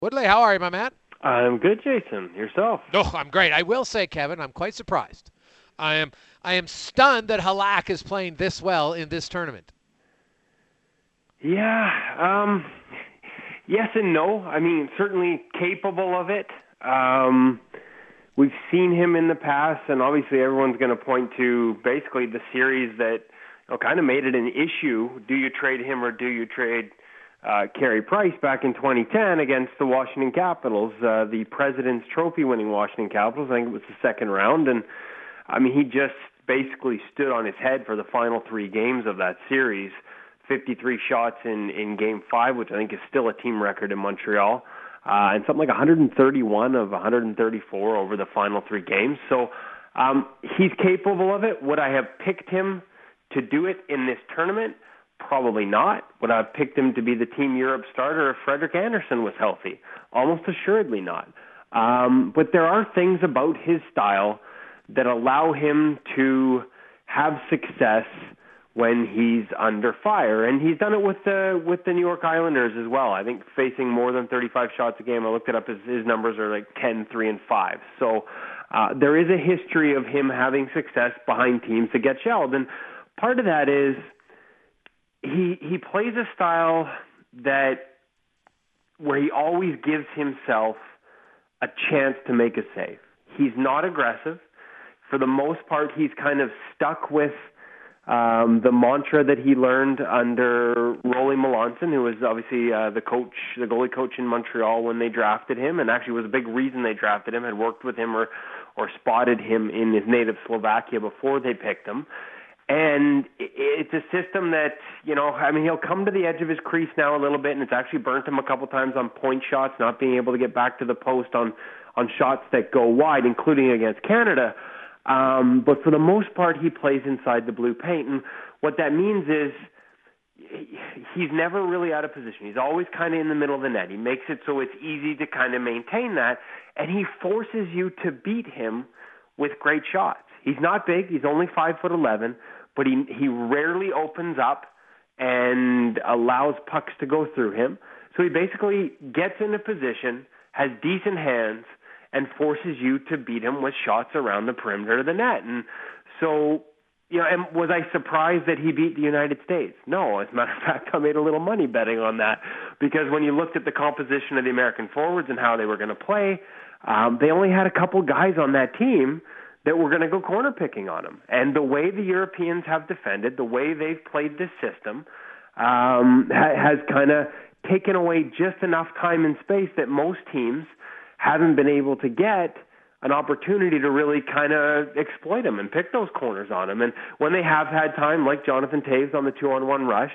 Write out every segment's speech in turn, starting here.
Woodley, how are you, my man? I'm good, Jason. Yourself? No, I'm great. I will say, Kevin, I'm quite surprised. I am I am stunned that Halak is playing this well in this tournament. Yeah. Yes and no. I mean, certainly capable of it. We've seen him in the past, and obviously everyone's going to point to basically the series that kind of made it an issue. Do you trade him or do you trade Carey Price back in 2010 against the Washington Capitals, the President's Trophy-winning Washington Capitals? I think it was the second round, and I mean he just basically stood on his head for the final three games of that series. 53 shots in Game 5, which I think is still a team record in Montreal, and something like 131 of 134 over the final three games. So he's capable of it. Would I have picked him to do it in this tournament? Probably not. Would I have picked him to be the Team Europe starter if Frederik Andersen was healthy? Almost assuredly not. But there are things about his style that allow him to have success when he's under fire, and he's done it with the New York Islanders as well. I think facing more than 35 shots a game. I looked it up. His numbers are like 10, 3, and 5. So there is a history of him having success behind teams that get shelled, and part of that is he plays a style that where he always gives himself a chance to make a save. He's not aggressive. For the most part, he's kind of stuck with the mantra that he learned under Rolly Melanson, who was obviously the goalie coach in Montreal when they drafted him, and actually was a big reason they drafted him, had worked with him or spotted him in his native Slovakia before they picked him. And it's a system that, I mean, he'll come to the edge of his crease now a little bit, and it's actually burnt him a couple times on point shots, not being able to get back to the post on shots that go wide, including against Canada. But for the most part, he plays inside the blue paint. And what that means is he's never really out of position. He's always kind of in the middle of the net. He makes it so it's easy to kind of maintain that. And he forces you to beat him with great shots. He's not big. He's only 5'11", but he rarely opens up and allows pucks to go through him. So he basically gets in a position, has decent hands, and forces you to beat him with shots around the perimeter of the net. And so, and was I surprised that he beat the United States? No. As a matter of fact, I made a little money betting on that because when you looked at the composition of the American forwards and how they were going to play, they only had a couple guys on that team that were going to go corner picking on him. And the way the Europeans have defended, the way they've played this system, has kind of taken away just enough time and space that most teams haven't been able to get an opportunity to really kind of exploit him and pick those corners on him. And when they have had time, like Jonathan Toews on the 2-on-1 rush,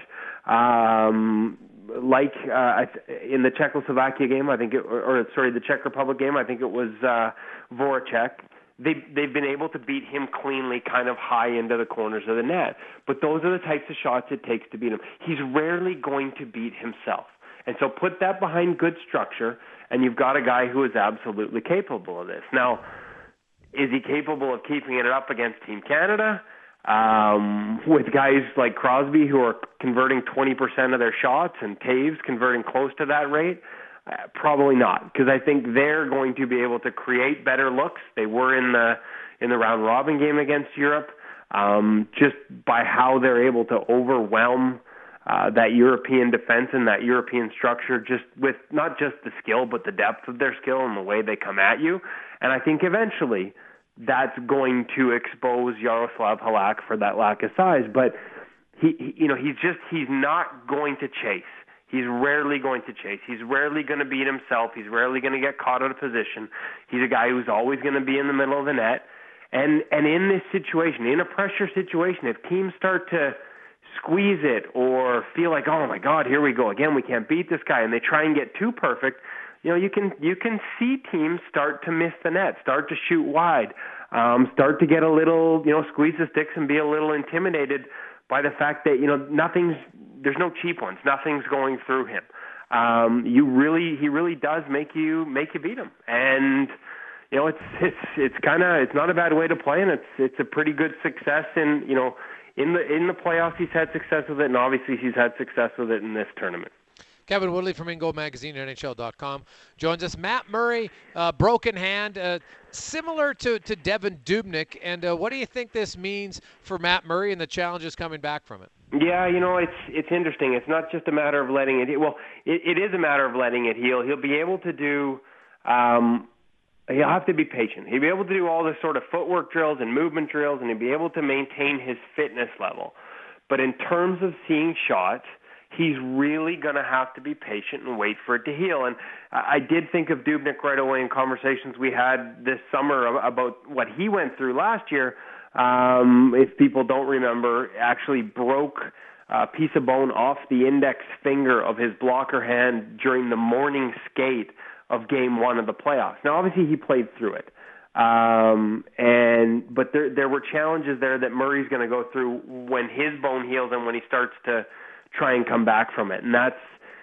in the Czechoslovakia game, the Czech Republic game, I think it was Voracek. They've been able to beat him cleanly, kind of high into the corners of the net. But those are the types of shots it takes to beat him. He's rarely going to beat himself. And so put that behind good structure, and you've got a guy who is absolutely capable of this. Now, is he capable of keeping it up against Team Canada with guys like Crosby who are converting 20% of their shots and Toews converting close to that rate? Probably not, because I think they're going to be able to create better looks. They were in the round robin game against Europe, just by how they're able to overwhelm that European defense and that European structure, just with not just the skill but the depth of their skill and the way they come at you. And I think eventually that's going to expose Yaroslav Halak for that lack of size. But he's not going to chase. He's rarely going to chase. He's rarely going to beat himself. He's rarely going to get caught out of position. He's a guy who's always going to be in the middle of the net. And in this situation, in a pressure situation, if teams start to squeeze it or feel like, oh my God, here we go again, we can't beat this guy, and they try and get too perfect, you can see teams start to miss the net, start to shoot wide, start to get a little, squeeze the sticks and be a little intimidated by the fact that there's no cheap ones, nothing's going through him. He really does make you beat him, and it's not a bad way to play, and it's a pretty good success in the playoffs. He's had success with it, and obviously he's had success with it in this tournament. Kevin Woodley from InGo Magazine, NHL.com, joins us. Matt Murray, broken hand, similar to Devan Dubnyk. And what do you think this means for Matt Murray and the challenges coming back from it? Yeah, it's interesting. It's not just a matter of letting it heal. Well, it is a matter of letting it heal. He'll be able to do he'll have to be patient. He'll be able to do all the sort of footwork drills and movement drills, and he'll be able to maintain his fitness level. But in terms of seeing shots, he's really going to have to be patient and wait for it to heal. And I did think of Dubnyk right away in conversations we had this summer about what he went through last year. If people don't remember, actually broke a piece of bone off the index finger of his blocker hand during the morning skate of Game 1 of the playoffs. Now, obviously, he played through it. But there were challenges there that Murray's going to go through when his bone heals and when he starts to try and come back from it. And that's,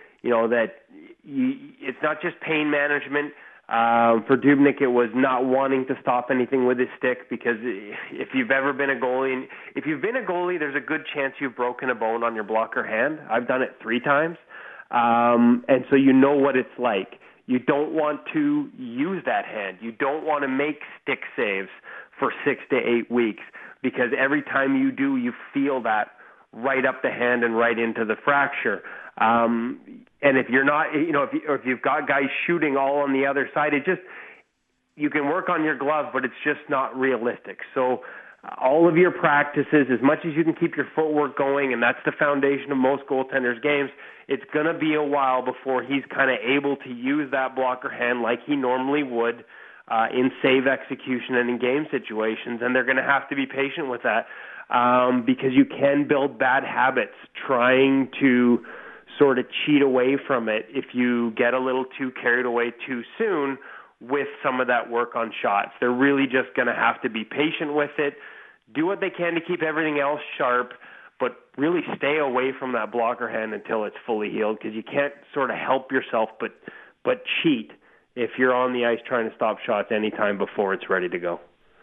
it's not just pain management. For Dubnyk, it was not wanting to stop anything with his stick, because if you've ever been a goalie, there's a good chance you've broken a bone on your blocker hand. I've done it 3 times. And so you know what it's like. You don't want to use that hand. You don't want to make stick saves for 6 to 8 weeks, because every time you do, you feel that right up the hand and right into the fracture. And if you're not, if you've got guys shooting all on the other side, you can work on your glove, but it's just not realistic. So all of your practices, as much as you can keep your footwork going, and that's the foundation of most goaltenders' games, it's going to be a while before he's kind of able to use that blocker hand like he normally would in save execution and in game situations, and they're going to have to be patient with that, because you can build bad habits trying to sort of cheat away from it if you get a little too carried away too soon with some of that work on shots. They're really just going to have to be patient with it, do what they can to keep everything else sharp, but really stay away from that blocker hand until it's fully healed, because you can't sort of help yourself but cheat if you're on the ice trying to stop shots anytime before it's ready to go.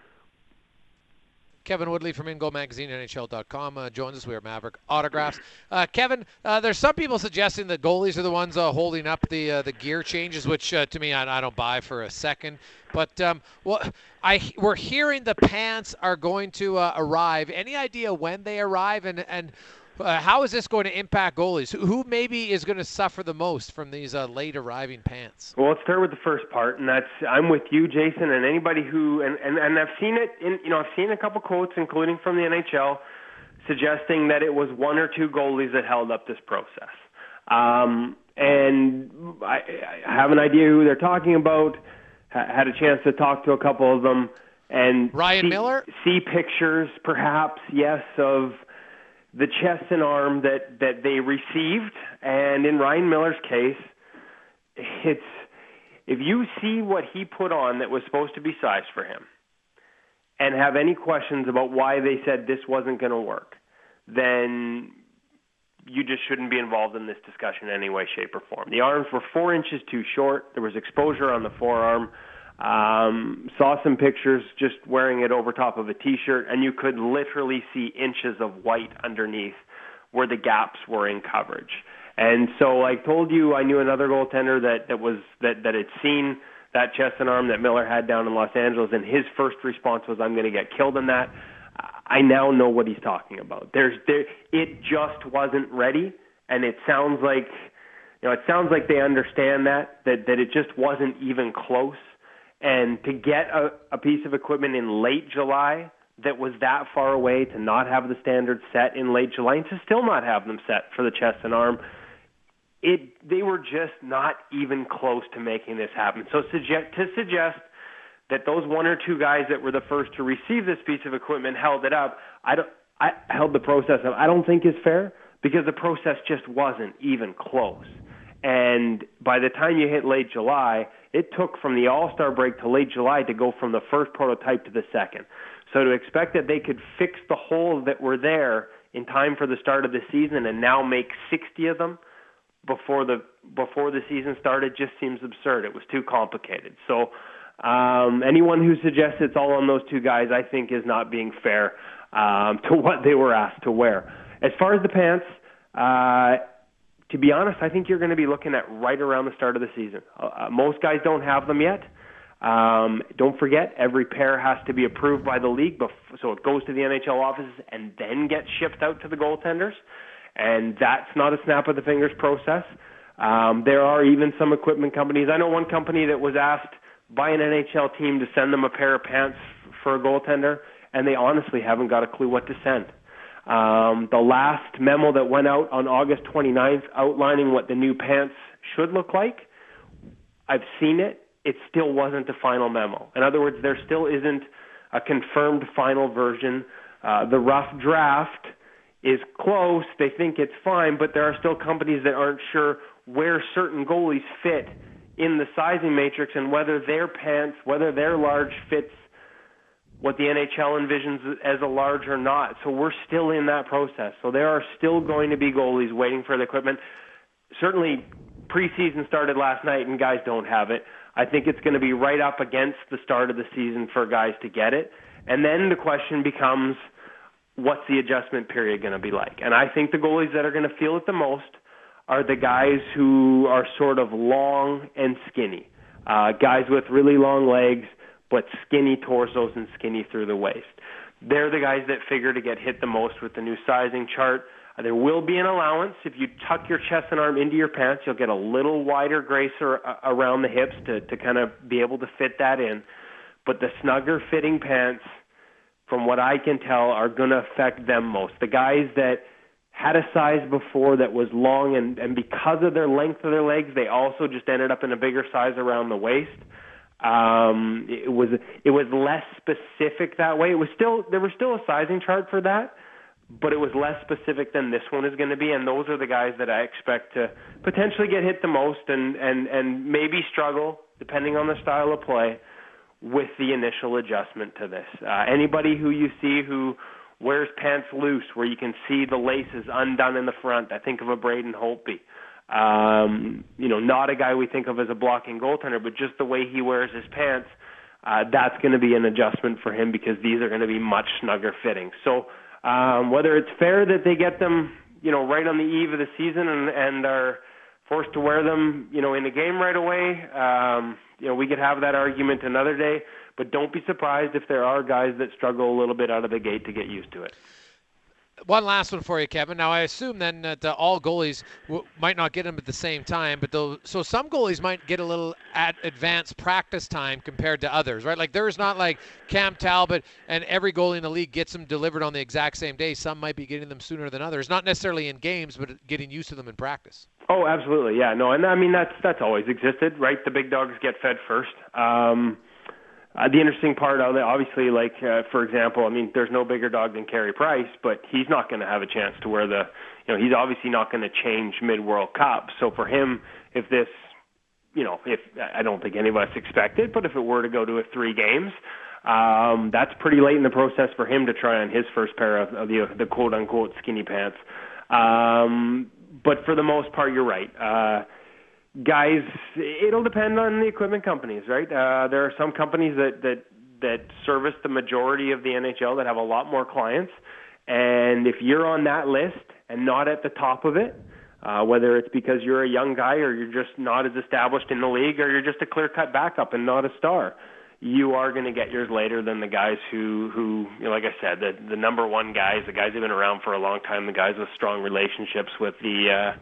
Kevin Woodley from InGo Magazine, NHL.com, joins us. We are Maverick Autographs. Kevin, there's some people suggesting that goalies are the ones holding up the gear changes, which to me I don't buy for a second. But we're hearing the pants are going to arrive. Any idea when they arrive, and how is this going to impact goalies? Who maybe is going to suffer the most from these late arriving pants? Well, let's start with the first part, and that's, I'm with you, Jason, and anybody who, and I've seen it I've seen a couple quotes, including from the NHL, suggesting that it was 1 or 2 goalies that held up this process. And I have an idea who they're talking about. Had a chance to talk to a couple of them, and Ryan Miller? See pictures, perhaps, yes, of the chest and arm that they received. And in Ryan Miller's case, if you see what he put on that was supposed to be sized for him and have any questions about why they said this wasn't going to work, then you just shouldn't be involved in this discussion in any way, shape, or form. The arms were 4 inches too short. There was exposure on the forearm. Saw some pictures just wearing it over top of a T-shirt, and you could literally see inches of white underneath where the gaps were in coverage. And so I told you I knew another goaltender that had seen that chest and arm that Miller had down in Los Angeles, and his first response was, "I'm going to get killed in that." I now know what he's talking about. It just wasn't ready, and it sounds like they understand that it just wasn't even close. And to get a piece of equipment in late July that was that far away, to not have the standards set in late July, and to still not have them set for the chest and arm, they were just not even close to making this happen. So to suggest that those 1 or 2 guys that were the first to receive this piece of equipment held it up, I held the process up, I don't think is fair, because the process just wasn't even close. And by the time you hit late July, it took from the All-Star break to late July to go from the first prototype to the second. So to expect that they could fix the holes that were there in time for the start of the season and now make 60 of them before the season started just seems absurd. It was too complicated. So anyone who suggests it's all on those 2 guys, I think, is not being fair to what they were asked to wear. As far as the pants, to be honest, I think you're going to be looking at right around the start of the season. Most guys don't have them yet. Don't forget, every pair has to be approved by the league, so it goes to the NHL offices and then gets shipped out to the goaltenders. And that's not a snap of the fingers process. There are even some equipment companies. I know one company that was asked by an NHL team to send them a pair of pants for a goaltender, and they honestly haven't got a clue what to send. The last memo that went out on August 29th outlining what the new pants should look like, I've seen it. It still wasn't a final memo. In other words, there still isn't a confirmed final version. The rough draft is close. They think it's fine, but there are still companies that aren't sure where certain goalies fit in the sizing matrix and whether their pants, whether their large fits what the NHL envisions as a large or not. So we're still in that process. So there are still going to be goalies waiting for the equipment. Certainly preseason started last night and guys don't have it. I think it's going to be right up against the start of the season for guys to get it. And then the question becomes, what's the adjustment period going to be like? And I think the goalies that are going to feel it the most are the guys who are sort of long and skinny, guys with really long legs, but skinny torsos and skinny through the waist. They're the guys that figure to get hit the most with the new sizing chart. There will be an allowance. If you tuck your chest and arm into your pants, you'll get a little wider gracer around the hips to kind of be able to fit that in. But the snugger fitting pants, from what I can tell, are going to affect them most. The guys that had a size before that was long, and because of their length of their legs, they also just ended up in a bigger size around the waist. It was less specific that way. There was still a sizing chart for that, but it was less specific than this one is going to be, and those are the guys that I expect to potentially get hit the most and maybe struggle, depending on the style of play, with the initial adjustment to this. Anybody who you see who wears pants loose, where you can see the laces undone in the front, I think of a Braden Holtby. Not a guy we think of as a blocking goaltender, but just the way he wears his pants, that's going to be an adjustment for him because these are going to be much snugger fitting. So whether it's fair that they get them, right on the eve of the season and are forced to wear them, in a game right away, we could have that argument another day, but don't be surprised if there are guys that struggle a little bit out of the gate to get used to it. One last one for you, Kevin. Now, I assume then that all goalies might not get them at the same time, so some goalies might get a little advanced practice time compared to others, right? Like there's not like Cam Talbot and every goalie in the league gets them delivered on the exact same day. Some might be getting them sooner than others, not necessarily in games, but getting used to them in practice. Oh, absolutely, yeah. No, and I mean that's always existed, right? The big dogs get fed first. The interesting part of it, obviously, for example, I mean, there's no bigger dog than Carey Price, but he's not going to have a chance to wear he's obviously not going to change mid-World Cup. So for him, if this, if I don't think any of us expected, but if it were to go to 3 games, that's pretty late in the process for him to try on his first pair of the quote-unquote skinny pants. But for the most part, you're right. Guys, it'll depend on the equipment companies, right? There are some companies that service the majority of the NHL that have a lot more clients, and if you're on that list and not at the top of it, whether it's because you're a young guy or you're just not as established in the league or you're just a clear-cut backup and not a star, you are going to get yours later than the guys who like I said, the number one guys, the guys who've been around for a long time, the guys with strong relationships with the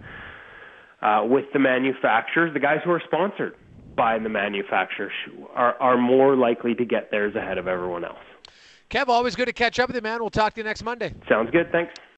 manufacturers, the guys who are sponsored by the manufacturers are more likely to get theirs ahead of everyone else. Kev, always good to catch up with you, man. We'll talk to you next Monday. Sounds good. Thanks.